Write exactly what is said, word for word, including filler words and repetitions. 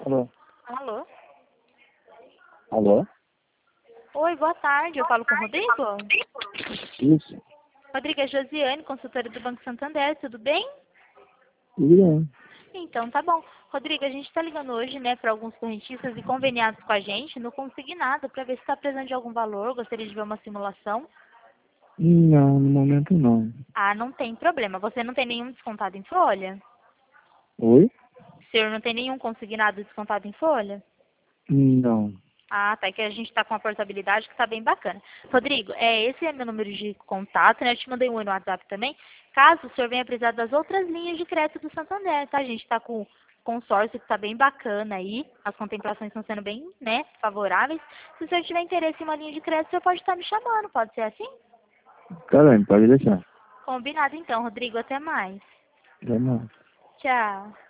Alô? Alô? Alô? Oi, boa tarde. Eu falo com o Rodrigo? Isso. Rodrigo, é Josiane, consultora do Banco Santander. Tudo bem? Tudo bem. Então, tá bom. Rodrigo, a gente está ligando hoje, né, para alguns correntistas e conveniados com a gente no Consignado, para ver se está precisando de algum valor, gostaria de ver uma simulação. Não, no momento não. Ah, não tem problema. Você não tem nenhum descontado em folha? Oi? O senhor não tem nenhum consignado descontado em folha? Não. Ah, tá. É que a gente tá com uma portabilidade que tá bem bacana. Rodrigo, é, esse é meu número de contato, né? Eu te mandei um oi no WhatsApp também. Caso o senhor venha precisar das outras linhas de crédito do Santander, tá? A gente tá com consórcio que tá bem bacana aí. As contemplações estão sendo bem, né, favoráveis. Se o senhor tiver interesse em uma linha de crédito, o senhor pode estar me chamando. Pode ser assim? Tá bem, pode deixar. Combinado então, Rodrigo. Até mais. Já não. Tchau.